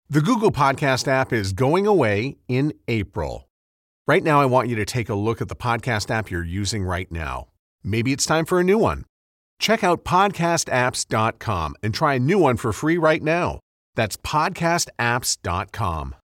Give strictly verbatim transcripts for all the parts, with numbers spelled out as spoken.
The Google Podcast app is going away in April. Right now, I want you to take a look at the podcast app you're using right now. Maybe it's time for a new one. Check out podcast apps dot com and try a new one for free right now. That's podcast apps dot com.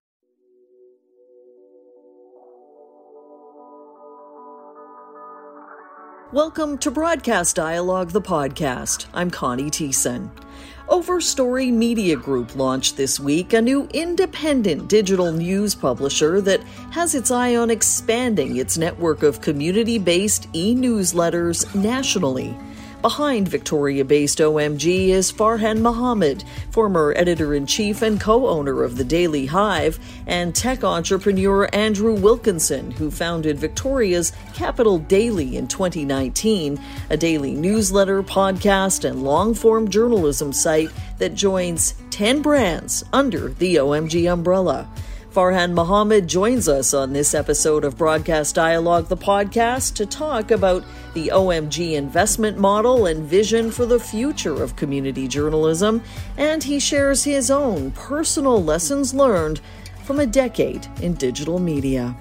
Welcome to Broadcast Dialogue, the podcast. I'm Connie Thiessen. Overstory Media Group launched this week a new independent digital news publisher that has its eye on expanding its network of community-based e-newsletters nationally. Behind Victoria-based O M G is Farhan Mohamed, former editor-in-chief and co-owner of The Daily Hive, and tech entrepreneur Andrew Wilkinson, who founded Victoria's Capital Daily in twenty nineteen, a daily newsletter, podcast, and long-form journalism site that joins ten brands under the O M G umbrella. Farhan Mohamed joins us on this episode of Broadcast Dialogue, the podcast, to talk about the O M G investment model and vision for the future of community journalism, and he shares his own personal lessons learned from a decade in digital media.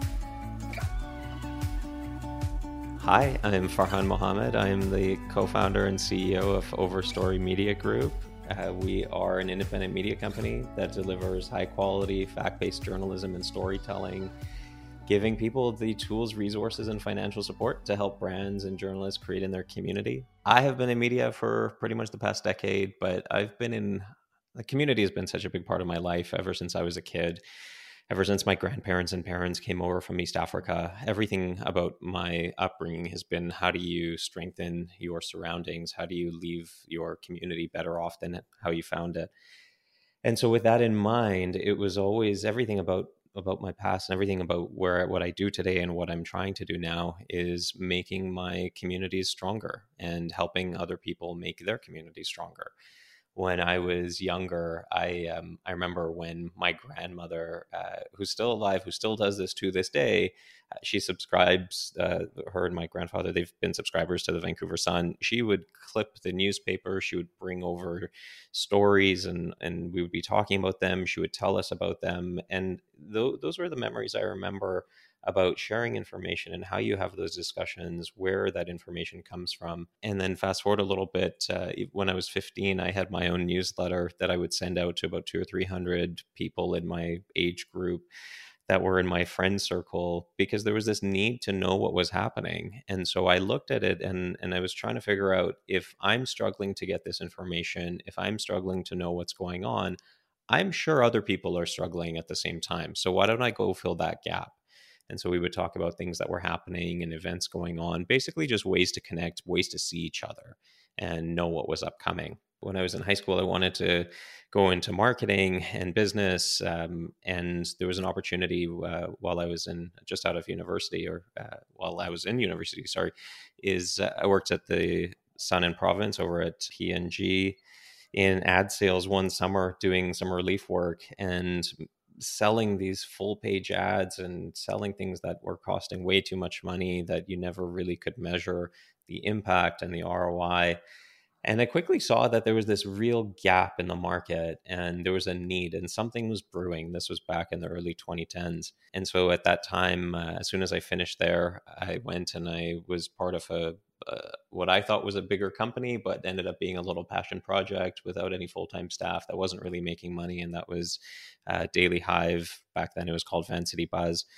Hi, I'm Farhan Mohamed. I'm the co-founder and C E O of Overstory Media Group. Uh, we are an independent media company that delivers high-quality, fact-based journalism and storytelling, giving people the tools, resources, and financial support to help brands and journalists create in their community. I have been in media for pretty much the past decade, but I've been in, the community has been such a big part of my life ever since I was a kid. Ever since my grandparents and parents came over from East Africa, everything about my upbringing has been, how do you strengthen your surroundings? How do you leave your community better off than how you found it? And so with that in mind, it was always everything about about my past and everything about where what I do today and what I'm trying to do now is making my communities stronger and helping other people make their communities stronger. When I was younger, I um, I remember when my grandmother, uh, who's still alive, who still does this to this day, uh, she subscribes, uh, her and my grandfather, they've been subscribers to the Vancouver Sun. She would clip the newspaper. She would bring over stories and, and we would be talking about them. She would tell us about them. And th- those were the memories I remember about sharing information and how you have those discussions, where that information comes from. And then fast forward a little bit, uh, when I was fifteen, I had my own newsletter that I would send out to about two or three hundred people in my age group that were in my friend circle, because there was this need to know what was happening. And so I looked at it and, and I was trying to figure out, if I'm struggling to get this information, if I'm struggling to know what's going on, I'm sure other people are struggling at the same time. So why don't I go fill that gap? And so we would talk about things that were happening and events going on, basically just ways to connect, ways to see each other and know what was upcoming. When I was in high school, I wanted to go into marketing and business. Um, and there was an opportunity uh, while I was in just out of university or uh, while I was in university, sorry, is uh, I worked at the Sun and Province over at P and G in ad sales one summer doing some relief work and selling these full page ads and selling things that were costing way too much money that you never really could measure the impact and the R O I. And I quickly saw that there was this real gap in the market and there was a need and something was brewing. This was back in the early twenty tens. And so at that time, uh, as soon as I finished there, I went and I was part of a uh, what I thought was a bigger company, but ended up being a little passion project without any full-time staff that wasn't really making money. And that was uh, Daily Hive. Back then it was called Vancity Buzz.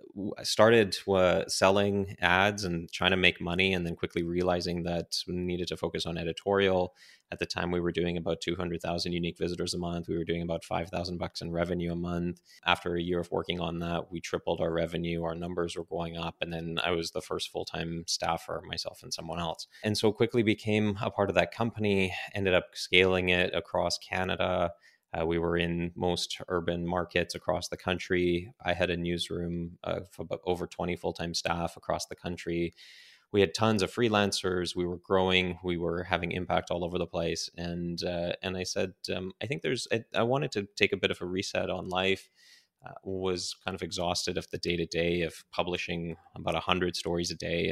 I started uh, selling ads and trying to make money, and then quickly realizing that we needed to focus on editorial. At the time, we were doing about two hundred thousand unique visitors a month. We were doing about five thousand bucks in revenue a month. After a year of working on that, we tripled our revenue. Our numbers were going up. And then I was the first full-time staffer, myself and someone else. And so quickly became a part of that company, ended up scaling it across Canada. Uh, we were in most urban markets across the country. I had a newsroom of about over twenty full-time staff across the country. We had tons of freelancers. We were growing. We were having impact all over the place. And uh, and I said, um, I think there's, I, I wanted to take a bit of a reset on life. Uh, was kind of exhausted of the day-to-day of publishing about one hundred stories a day and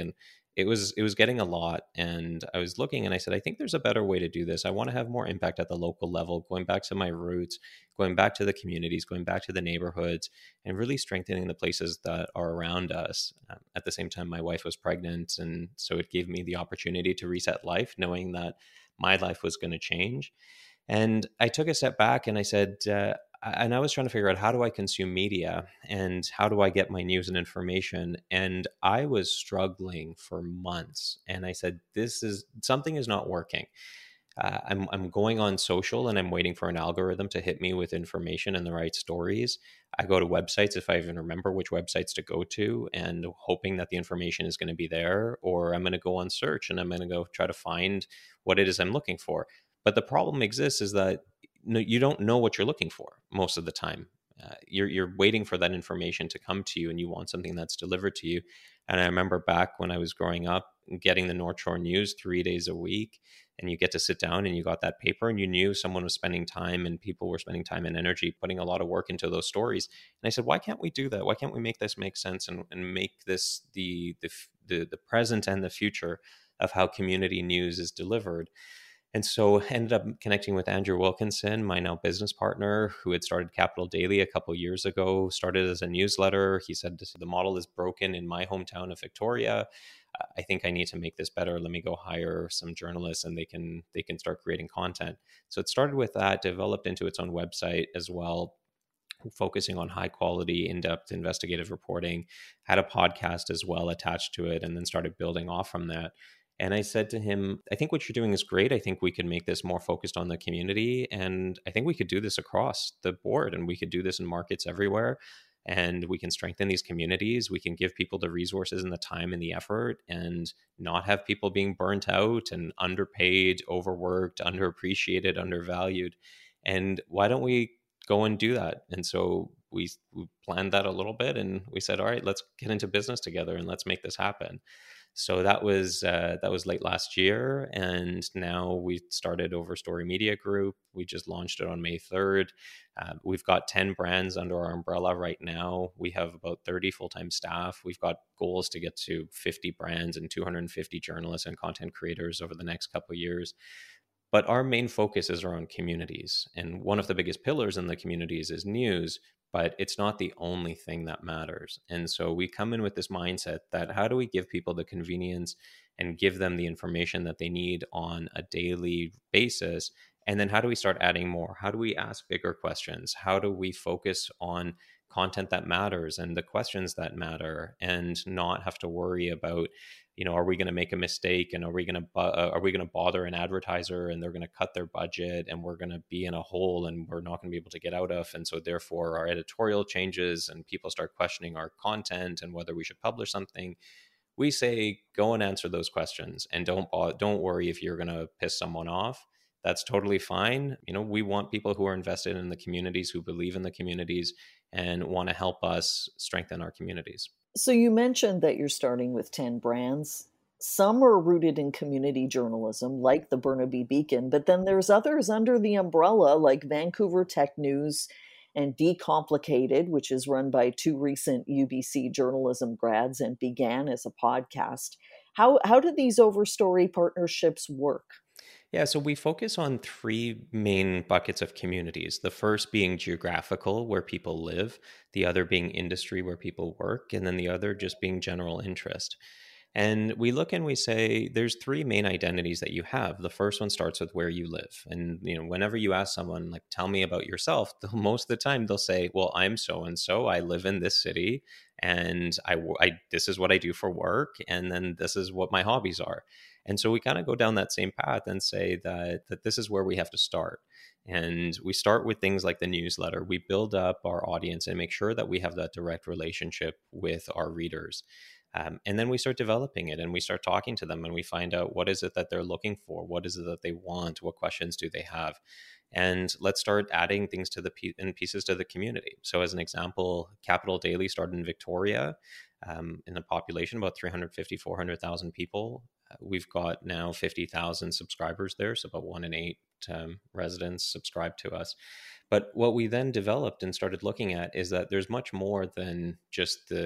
it was it was getting a lot. And I was looking and I said, I think there's a better way to do this. I want to have more impact at the local level, going back to my roots, going back to the communities, going back to the neighborhoods, and really strengthening the places that are around us. Um, at the same time, my wife was pregnant, and so it gave me the opportunity to reset life, knowing that my life was going to change. And I took a step back and I said, uh, and I was trying to figure out, how do I consume media and how do I get my news and information? And I was struggling for months. And I said, this is something is not working. Uh, I'm, I'm going on social and I'm waiting for an algorithm to hit me with information and the right stories. I go to websites, if I even remember which websites to go to, and hoping that the information is going to be there, or I'm going to go on search and I'm going to go try to find what it is I'm looking for. But the problem exists is that no, you don't know what you're looking for most of the time. Uh, you're you're waiting for that information to come to you, and you want something that's delivered to you. And I remember back when I was growing up, getting the North Shore News three days a week, and you get to sit down and you got that paper, and you knew someone was spending time and people were spending time and energy, putting a lot of work into those stories. And I said, why can't we do that? Why can't we make this make sense and, and make this the, the the the present and the future of how community news is delivered? And so I ended up connecting with Andrew Wilkinson, my now business partner, who had started Capital Daily a couple of years ago, started as a newsletter. He said, the model is broken in my hometown of Victoria. I think I need to make this better. Let me go hire some journalists and they can they can start creating content. So it started with that, developed into its own website as well, focusing on high quality, in-depth investigative reporting, had a podcast as well attached to it, and then started building off from that. And I said to him, I think what you're doing is great. I think we could make this more focused on the community. And I think we could do this across the board, and we could do this in markets everywhere. And we can strengthen these communities. We can give people the resources and the time and the effort, and not have people being burnt out and underpaid, overworked, underappreciated, undervalued. And why don't we go and do that? And so we, we planned that a little bit, and we said, all right, let's get into business together and let's make this happen. So that was uh, that was late last year, and now we started Overstory Media Group. We just launched it on May third. Uh, we've got ten brands under our umbrella right now. We have about thirty full-time staff. We've got goals to get to fifty brands and two hundred fifty journalists and content creators over the next couple of years. But our main focus is around communities. And one of the biggest pillars in the communities is news, but it's not the only thing that matters. And so we come in with this mindset that, how do we give people the convenience and give them the information that they need on a daily basis? And then how do we start adding more? How do we ask bigger questions? How do we focus on content that matters and the questions that matter, and not have to worry about, you know, are we going to make a mistake, and are we going to uh, are we going to bother an advertiser and they're going to cut their budget and we're going to be in a hole and we're not going to be able to get out of, and so therefore our editorial changes and people start questioning our content and whether we should publish something. We say, go and answer those questions, and don't don't worry if you're going to piss someone off. That's totally fine. You know, we want people who are invested in the communities, who believe in the communities, and want to help us strengthen our communities. So you mentioned that you're starting with ten brands. Some are rooted in community journalism, like the Burnaby Beacon, but then there's others under the umbrella, like Vancouver Tech News and Decomplicated, which is run by two recent U B C journalism grads and began as a podcast. How, how do these Overstory partnerships work? Yeah, so we focus on three main buckets of communities. The first being geographical, where people live, the other being industry, where people work, and then the other just being general interest. And we look and we say, there's three main identities that you have. The first one starts with where you live. And, you know, whenever you ask someone, like, tell me about yourself, most of the time they'll say, well, I'm so-and-so, I live in this city, and I, I this is what I do for work, and then this is what my hobbies are. And so we kind of go down that same path and say that, that this is where we have to start. And we start with things like the newsletter. We build up our audience and make sure that we have that direct relationship with our readers. Um, and then we start developing it, and we start talking to them, and we find out, what is it that they're looking for? What is it that they want? What questions do they have? And let's start adding things to the pe- and pieces to the community. So as an example, Capital Daily started in Victoria, um, in a population about three hundred fifty, four hundred thousand people. Uh, we've got now fifty thousand subscribers there, so about one in eight um, residents subscribe to us. But what we then developed and started looking at is that there's much more than just the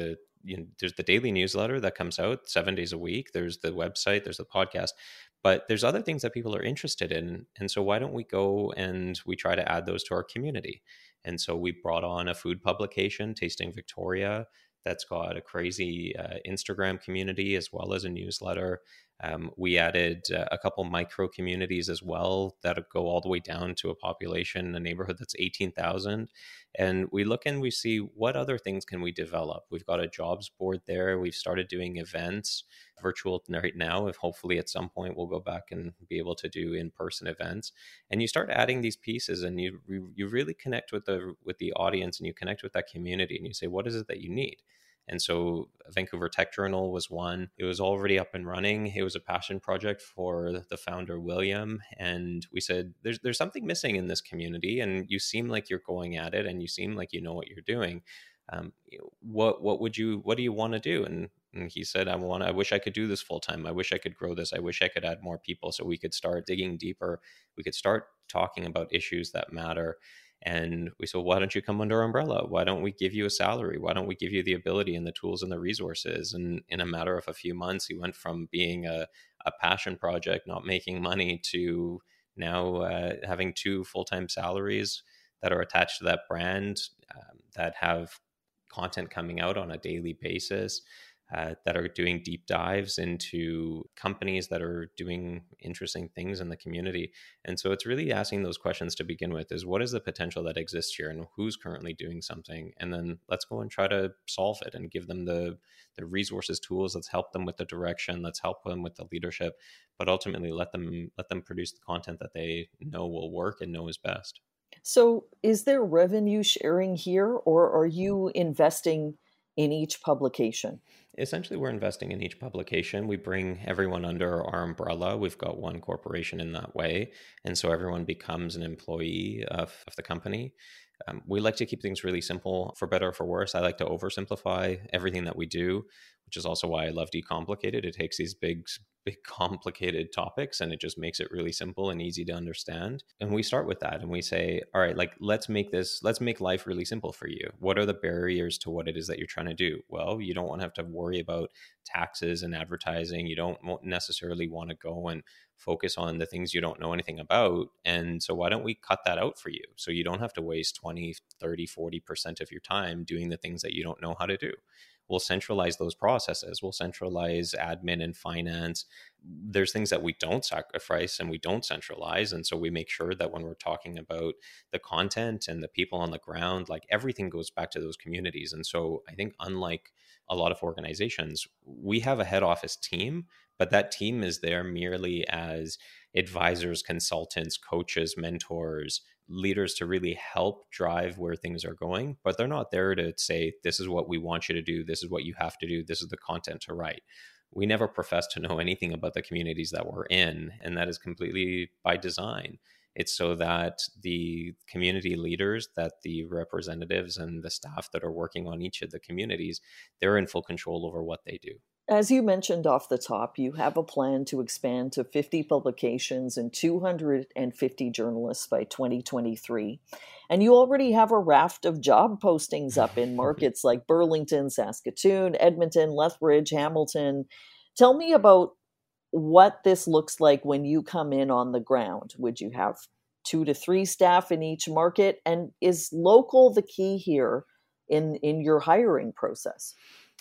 you know, there's the daily newsletter that comes out seven days a week. There's the website, there's the podcast, but there's other things that people are interested in. And so why don't we go and we try to add those to our community? And so we brought on a food publication, Tasting Victoria, that's got a crazy uh, Instagram community as well as a newsletter. Um, we added uh, a couple micro communities as well that go all the way down to a population, a neighborhood that's eighteen thousand. And we look and we see what other things can we develop. We've got a jobs board there. We've started doing events virtual right now. If hopefully at some point we'll go back and be able to do in-person events. And you start adding these pieces, and you you really connect with the with the audience, and you connect with that community, and you say, what is it that you need? And so Vancouver Tech Journal was one. It was already up and running. It was a passion project for the founder, William. And we said, there's there's something missing in this community, and you seem like you're going at it, and you seem like you know what you're doing. Um, what what would you what do you want to do? And, and he said, I want I wish I could do this full time. I wish I could grow this. I wish I could add more people so we could start digging deeper. We could start talking about issues that matter. And we said, why don't you come under our umbrella? Why don't we give you a salary? Why don't we give you the ability and the tools and the resources? And in a matter of a few months, he went from being a, a passion project, not making money, to now uh, having two full-time salaries that are attached to that brand, um, that have content coming out on a daily basis, uh, that are doing deep dives into companies that are doing interesting things in the community. And so it's really asking those questions to begin with, is what is the potential that exists here, and who's currently doing something? And then let's go and try to solve it and give them the, the resources, tools. Let's help them with the direction. Let's help them with the leadership, but ultimately let them, let them produce the content that they know will work and know is best. So is there revenue sharing here, or are you investing in each publication? Essentially, we're investing in each publication. We bring everyone under our umbrella. We've got one corporation in that way. And so everyone becomes an employee of, of the company. Um, we like to keep things really simple, for better or for worse. I like to oversimplify everything that we do, which is also why I love Decomplicated. It takes these big, big complicated topics and it just makes it really simple and easy to understand. And we start with that and we say, all right, like, let's make this, let's make life really simple for you. What are the barriers to what it is that you're trying to do? Well, you don't want to have to worry about taxes and advertising. You don't necessarily want to go and focus on the things you don't know anything about. And so why don't we cut that out for you? So you don't have to waste twenty, thirty, forty percent of your time doing the things that you don't know how to do. We'll centralize those processes. We'll centralize admin and finance. There's things that we don't sacrifice and we don't centralize. And so we make sure that when we're talking about the content and the people on the ground, like, everything goes back to those communities. And so I think, unlike a lot of organizations, we have a head office team, but that team is there merely as advisors, consultants, coaches, mentors, leaders to really help drive where things are going. But they're not there to say, this is what we want you to do. This is what you have to do. This is the content to write. We never profess to know anything about the communities that we're in. And that is completely by design. It's so that the community leaders, that the representatives and the staff that are working on each of the communities, they're in full control over what they do. As you mentioned off the top, you have a plan to expand to fifty publications and two hundred fifty journalists by twenty twenty-three. And you already have a raft of job postings up in markets like Burlington, Saskatoon, Edmonton, Lethbridge, Hamilton. Tell me about what this looks like when you come in on the ground. Would you have two to three staff in each market? And is local the key here in, in your hiring process?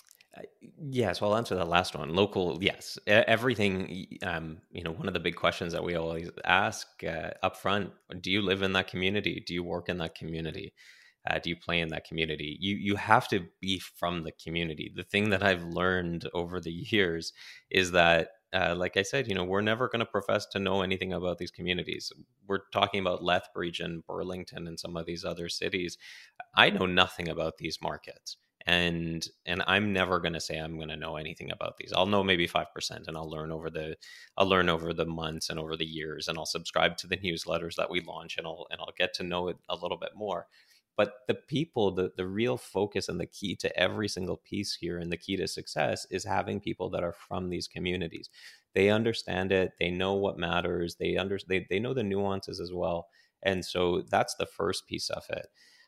Yes, well, I'll answer that last one. Local, yes. E- Everything, um, you know, one of the big questions that we always ask uh, up front, do you live in that community? Do you work in that community? Uh, do you play in that community? You you have to be from the community. The thing that I've learned over the years is that, uh, like I said, you know, we're never going to profess to know anything about these communities. We're talking about Lethbridge and Burlington and some of these other cities. I know nothing about these markets. And and I'm never going to say I'm going to know anything about these. I'll know maybe five percent, and I'll learn over the I'll learn over the months and over the years, and I'll subscribe to the newsletters that we launch, and I'll and I'll get to know it a little bit more. But the people, the the real focus and the key to every single piece here, and the key to success, is having people that are from these communities. They understand it. They know what matters. They under they they know the nuances as well. And so that's the first piece of it.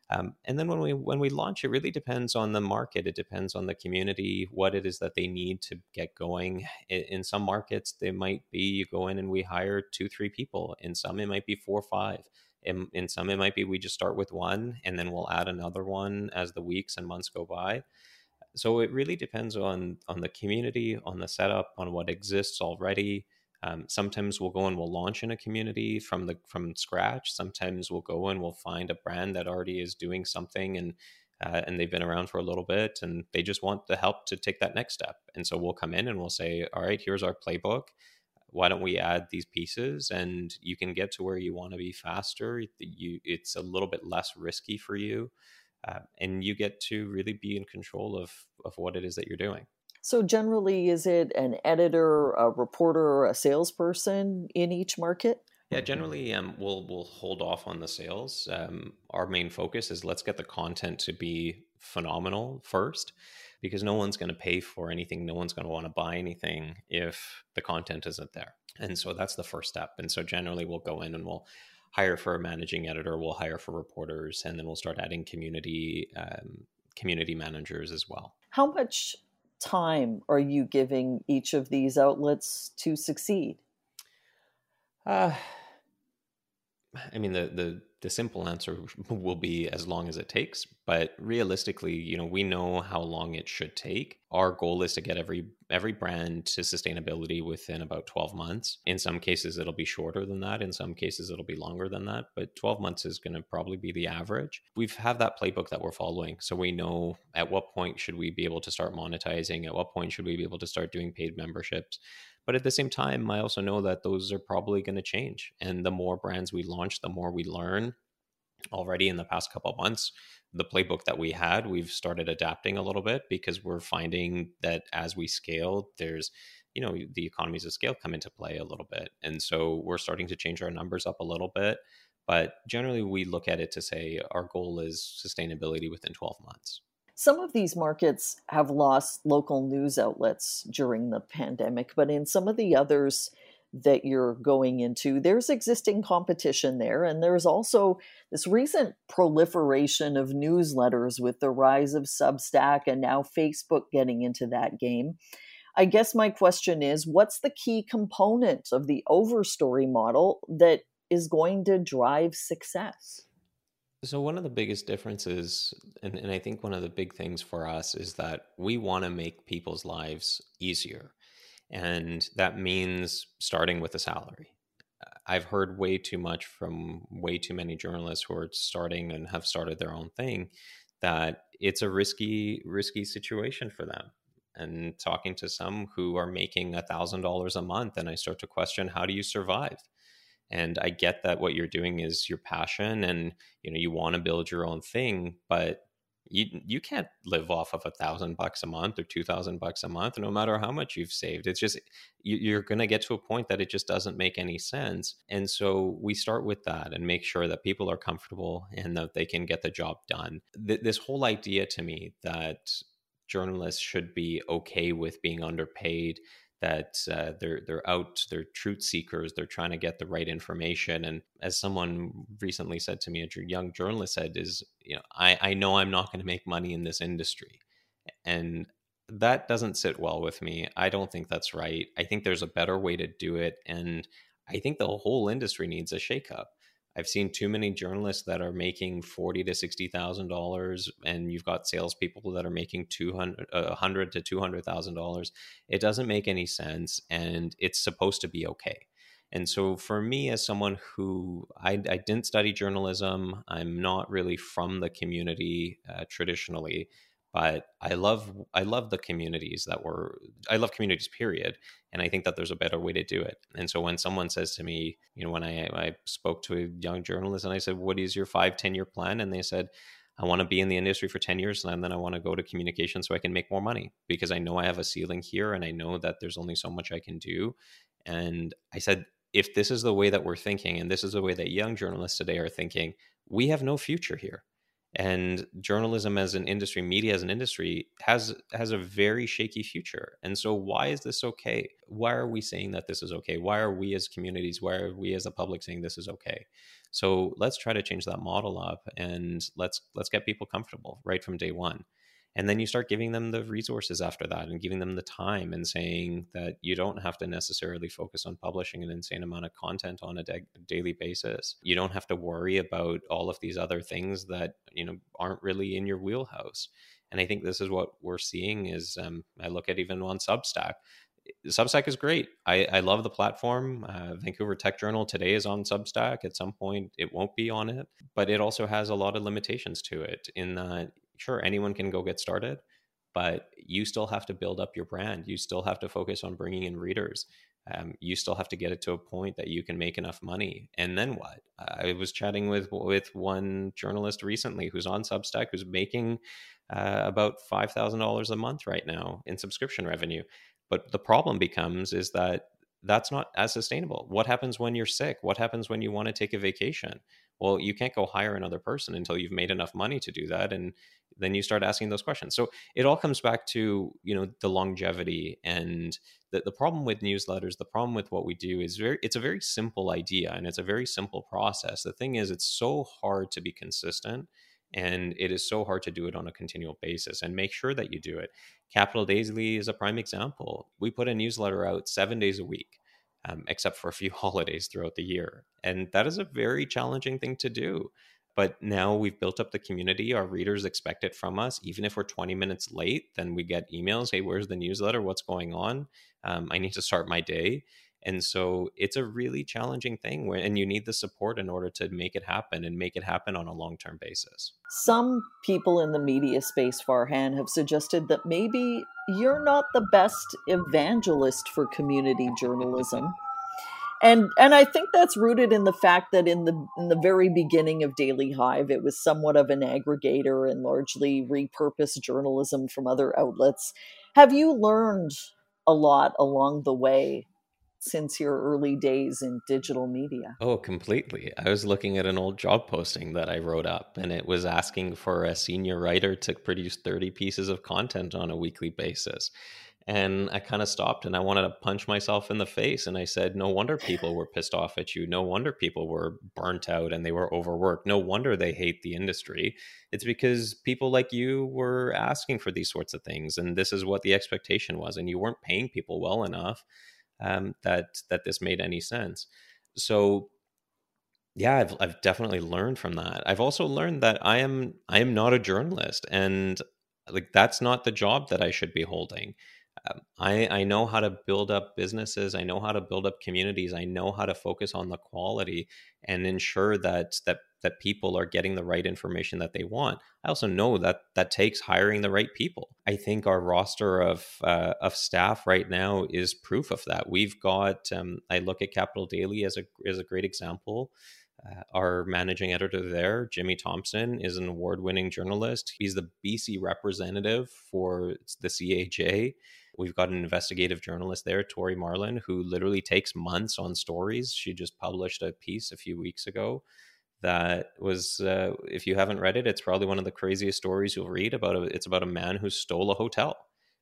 Um, and then when we when we launch, it really depends on the market. It depends on the community, what it is that they need to get going. In, in some markets, they might be you go in and we hire two, three people. In some, it might be four or five. In, in some, it might be we just start with one and then we'll add another one as the weeks and months go by. So it really depends on on the community, on the setup, on what exists already. Um, sometimes we'll go and we'll launch in a community from the from scratch. Sometimes we'll go and we'll find a brand that already is doing something and uh, and they've been around for a little bit and they just want the help to take that next step. And so we'll come in and we'll say, all right, here's our playbook. Why don't we add these pieces and you can get to where you want to be faster. You, it's a little bit less risky for you. Uh, and you get to really be in control of, of what it is that you're doing. So generally, is it an editor, a reporter, or a salesperson in each market? Yeah, generally, um, we'll we'll hold off on the sales. Um, our main focus is let's get the content to be phenomenal first, because no one's going to pay for anything. No one's going to want to buy anything if the content isn't there. And so that's the first step. And so generally, we'll go in and we'll hire for a managing editor, we'll hire for reporters, and then we'll start adding community um, community managers as well. How much time are you giving each of these outlets to succeed? Uh, I mean, the, the the simple answer will be as long as it takes. But realistically, you know, we know how long it should take. Our goal is to get every every brand to sustainability within about twelve months. In some cases, it'll be shorter than that. In some cases, it'll be longer than that. But twelve months is going to probably be the average. We've have that playbook that we're following. So we know at what point should we be able to start monetizing? At what point should we be able to start doing paid memberships? But at the same time, I also know that those are probably going to change. And the more brands we launch, the more we learn. Already in the past couple of months, the playbook that we had, we've started adapting a little bit because we're finding that as we scale, there's, you know, the economies of scale come into play a little bit. And so we're starting to change our numbers up a little bit. But generally, we look at it to say our goal is sustainability within twelve months. Some of these markets have lost local news outlets during the pandemic, but in some of the others that you're going into, there's existing competition there. And there's also this recent proliferation of newsletters with the rise of Substack and now Facebook getting into that game. I guess my question is, what's the key component of the Overstory model that is going to drive success? So one of the biggest differences, and, and I think one of the big things for us is that we want to make people's lives easier. And that means starting with a salary. I've heard way too much from way too many journalists who are starting and have started their own thing that it's a risky, risky situation for them. And talking to some who are making a thousand dollars a month, and I start to question, how do you survive? And I get that what you're doing is your passion and, you know, you want to build your own thing, but you you can't live off of a thousand bucks a month or two thousand bucks a month, no matter how much you've saved. It's just, you, you're going to get to a point that it just doesn't make any sense. And so we start with that and make sure that people are comfortable and that they can get the job done. Th- this whole idea to me that journalists should be okay with being underpaid, that uh, they're they're out, they're truth seekers, they're trying to get the right information. And as someone recently said to me, a young journalist said, is, you know, I, I know I'm not going to make money in this industry. And that doesn't sit well with me. I don't think that's right. I think there's a better way to do it. And I think the whole industry needs a shakeup. I've seen too many journalists that are making forty to sixty thousand dollars, and you've got salespeople that are making two hundred, a hundred to two hundred thousand dollars. It doesn't make any sense, and it's supposed to be okay. And so, for me, as someone who I, I didn't study journalism, I'm not really from the community uh, traditionally, but I love I love the communities that were I love communities, period. And I think that there's a better way to do it. And so when someone says to me, you know, when I, I spoke to a young journalist and I said, what is your five, ten year plan? And they said, I want to be in the industry for ten years and then I want to go to communication so I can make more money, because I know I have a ceiling here and I know that there's only so much I can do. And I said, if this is the way that we're thinking and this is the way that young journalists today are thinking, we have no future here. And journalism as an industry, media as an industry, has has a very shaky future. And so why is this okay? Why are we saying that this is okay? Why are we as communities, why are we as a public saying this is okay? So let's try to change that model up, and let's let's get people comfortable right from day one. And then you start giving them the resources after that, and giving them the time, and saying that you don't have to necessarily focus on publishing an insane amount of content on a da- daily basis. You don't have to worry about all of these other things that, you know, aren't really in your wheelhouse. And I think this is what we're seeing is um, I look at even on Substack. Substack is great. I, I love the platform. Uh, Vancouver Tech Journal today is on Substack. At some point, it won't be on it, but it also has a lot of limitations to it in that, sure, anyone can go get started, but you still have to build up your brand. You still have to focus on bringing in readers. Um, you still have to get it to a point that you can make enough money. And then what? I was chatting with with one journalist recently who's on Substack, who's making uh, about five thousand dollars a month right now in subscription revenue. But the problem becomes is that that's not as sustainable. What happens when you're sick? What happens when you want to take a vacation? Well, you can't go hire another person until you've made enough money to do that. And then you start asking those questions. So it all comes back to, you know, the longevity. And the, the problem with newsletters, the problem with what we do is very, it's a very simple idea, and it's a very simple process. The thing is, it's so hard to be consistent, and it is so hard to do it on a continual basis and make sure that you do it. Capital Daily is a prime example. We put a newsletter out seven days a week, um, except for a few holidays throughout the year. And that is a very challenging thing to do. But now we've built up the community. Our readers expect it from us. Even if we're twenty minutes late, then we get emails. Hey, where's the newsletter? What's going on? Um, I need to start my day. And so it's a really challenging thing, where, and you need the support in order to make it happen, and make it happen on a long-term basis. Some people in the media space, Farhan, have suggested that maybe you're not the best evangelist for community journalism. And and I think that's rooted in the fact that in the in the very beginning of Daily Hive, it was somewhat of an aggregator and largely repurposed journalism from other outlets. Have you learned a lot along the way since your early days in digital media? Oh, completely. I was looking at an old job posting that I wrote up, and it was asking for a senior writer to produce thirty pieces of content on a weekly basis. And I kind of stopped, and I wanted to punch myself in the face. And I said, no wonder people were pissed off at you. No wonder people were burnt out and they were overworked. No wonder they hate the industry. It's because people like you were asking for these sorts of things. And this is what the expectation was. And you weren't paying people well enough um, that that this made any sense. So yeah, I've I've definitely learned from that. I've also learned that I am I am not a journalist, and like that's not the job that I should be holding. Um, I I know how to build up businesses. I know how to build up communities. I know how to focus on the quality and ensure that that that people are getting the right information that they want. I also know that that takes hiring the right people. I think our roster of uh, of staff right now is proof of that. We've got. Um, I look at Capital Daily as a as a great example. Uh, our managing editor there, Jimmy Thompson, is an award-winning journalist. He's the B C representative for the C A J. We've got an investigative journalist there, Tori Marlin, who literally takes months on stories. She just published a piece a few weeks ago that was, uh, if you haven't read it, it's probably one of the craziest stories you'll read about. A, it's about a man who stole a hotel.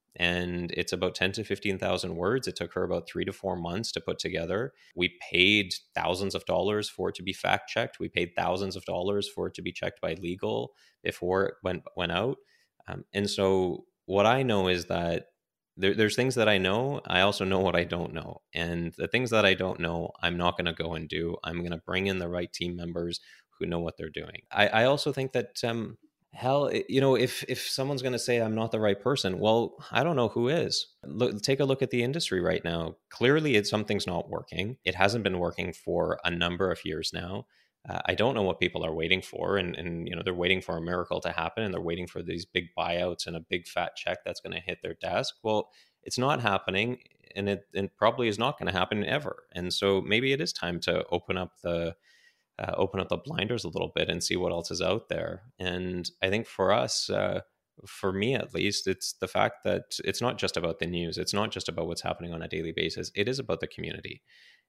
And it's about ten to fifteen thousand words. It took her about three to four months to put together. We paid thousands of dollars for it to be fact checked. We paid thousands of dollars for it to be checked by legal before it went went out. Um, and so what I know is that there, there's things that I know. I also know what I don't know. And the things that I don't know, I'm not going to go and do. I'm going to bring in the right team members who know what they're doing. I, I also think that um, hell, you know, if if someone's going to say I'm not the right person, well, I don't know who is. Look, take a look at the industry right now. Clearly, it's something's not working. It hasn't been working for a number of years now. Uh, I don't know what people are waiting for, and and you know they're waiting for a miracle to happen, and they're waiting for these big buyouts and a big fat check that's going to hit their desk. Well, it's not happening, and it, it probably is not going to happen ever. And so maybe it is time to open up the Uh, open up the blinders a little bit and see what else is out there. And I think for us, uh, for me at least, it's the fact that it's not just about the news. It's not just about what's happening on a daily basis. It is about the community.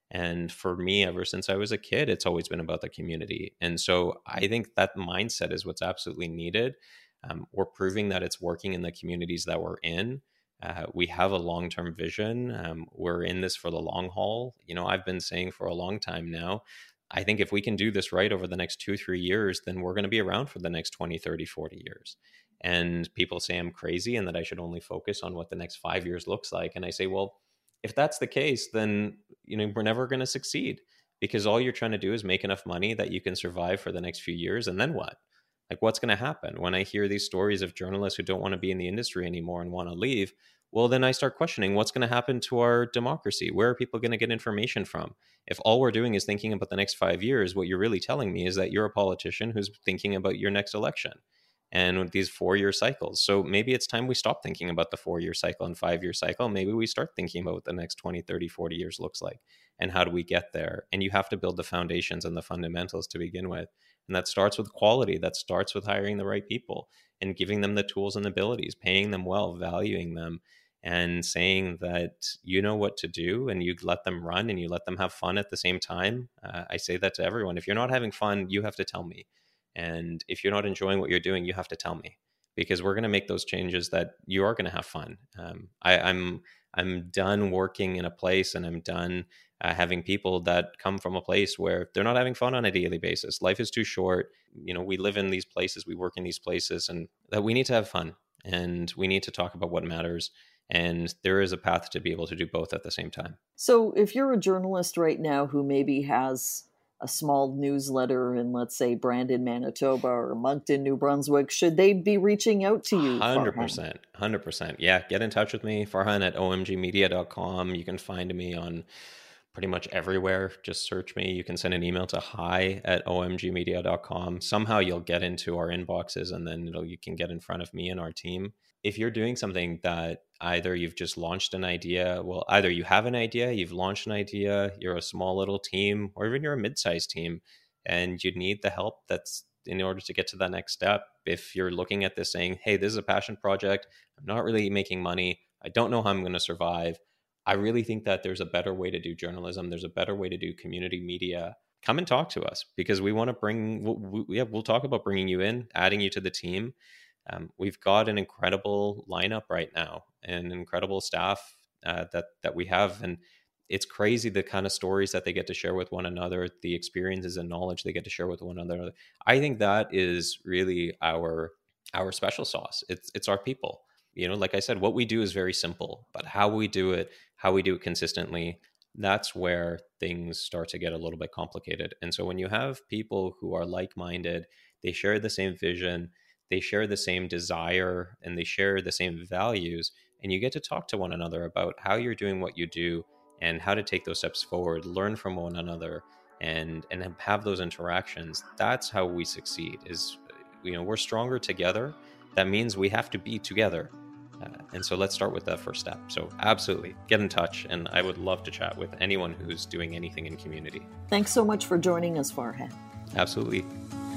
And for me, ever since I was a kid, it's always been about the community. And so I think that mindset is what's absolutely needed. Um, we're proving that it's working in the communities that we're in. Uh, we have a long-term vision. Um, we're in this for the long haul. You know, I've been saying for a long time now, I think if we can do this right over the next two, three years, then we're going to be around for the next twenty, thirty, forty years. And people say I'm crazy and that I should only focus on what the next five years looks like. And I say, well, if that's the case, then, you know, we're never going to succeed, because all you're trying to do is make enough money that you can survive for the next few years. And then what? Like, what's going to happen? When I hear these stories of journalists who don't want to be in the industry anymore and want to leave, well, then I start questioning what's going to happen to our democracy. Where are people going to get information from? If all we're doing is thinking about the next five years, what you're really telling me is that you're a politician who's thinking about your next election and with these four-year cycles. So maybe it's time we stop thinking about the four-year cycle and five-year cycle. Maybe we start thinking about what the next twenty, thirty, forty years looks like and how do we get there. And you have to build the foundations and the fundamentals to begin with. And that starts with quality. That starts with hiring the right people and giving them the tools and abilities, paying them well, valuing them, and saying that you know what to do and you let them run and you let them have fun at the same time. Uh, I say that to everyone. If you're not having fun, you have to tell me. And if you're not enjoying what you're doing, you have to tell me, because we're going to make those changes that you are going to have fun. Um, I, I'm I'm done working in a place, and I'm done uh, having people that come from a place where they're not having fun on a daily basis. Life is too short. You know, we live in these places, we work in these places, and that we need to have fun and we need to talk about what matters. And there is a path to be able to do both at the same time. So if you're a journalist right now who maybe has a small newsletter in, let's say, Brandon, Manitoba or Moncton, New Brunswick, should they be reaching out to you? one hundred percent. one hundred percent. Yeah, get in touch with me, Farhan at O M G media dot com. You can find me on pretty much everywhere. Just search me. You can send an email to hi at O M G media dot com. Somehow you'll get into our inboxes, and then it'll, you can get in front of me and our team. If you're doing something that either you've just launched an idea, well, either you have an idea, you've launched an idea, you're a small little team, or even you're a mid-sized team, and you need the help that's in order to get to that next step. If you're looking at this saying, hey, this is a passion project, I'm not really making money, I don't know how I'm going to survive, I really think that there's a better way to do journalism, there's a better way to do community media, come and talk to us, because we want to bring, we'll, we, yeah, we'll talk about bringing you in, adding you to the team. Um, we've got an incredible lineup right now, and incredible staff uh, that that we have, and it's crazy the kind of stories that they get to share with one another, the experiences and knowledge they get to share with one another. I think that is really our our special sauce. It's it's our people. You know, like I said, what we do is very simple, but how we do it, how we do it consistently, that's where things start to get a little bit complicated. And so when you have people who are like-minded, they share the same vision, they share the same desire, and they share the same values, and you get to talk to one another about how you're doing what you do and how to take those steps forward, learn from one another, and and have those interactions. That's how we succeed. Is, you know, we're stronger together. That means we have to be together. Uh, and so let's start with that first step. So absolutely, get in touch, and I would love to chat with anyone who's doing anything in community. Thanks so much for joining us, Farhan. Absolutely.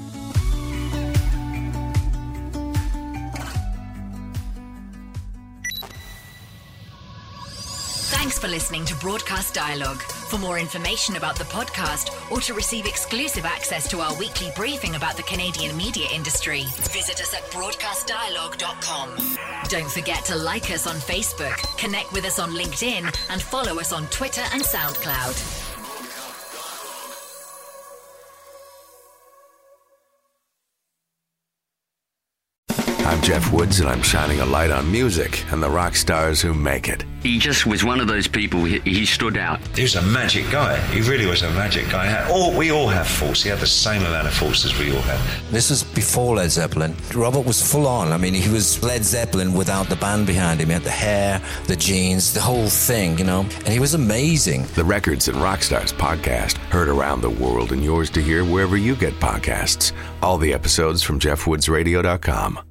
Thanks for listening to Broadcast Dialogue. For more information about the podcast or to receive exclusive access to our weekly briefing about the Canadian media industry, visit us at broadcast dialogue dot com. Don't forget to like us on Facebook, connect with us on LinkedIn, and follow us on Twitter and SoundCloud. I'm Jeff Woods, and I'm shining a light on music and the rock stars who make it. He just was one of those people, he, he stood out. He was a magic guy. He really was a magic guy. All, we all have faults. He had the same amount of faults as we all have. This was before Led Zeppelin. Robert was full on. I mean, he was Led Zeppelin without the band behind him. He had the hair, the jeans, the whole thing, you know, and he was amazing. The Records and Rockstars podcast, heard around the world and yours to hear wherever you get podcasts. All the episodes from jeff woods radio dot com.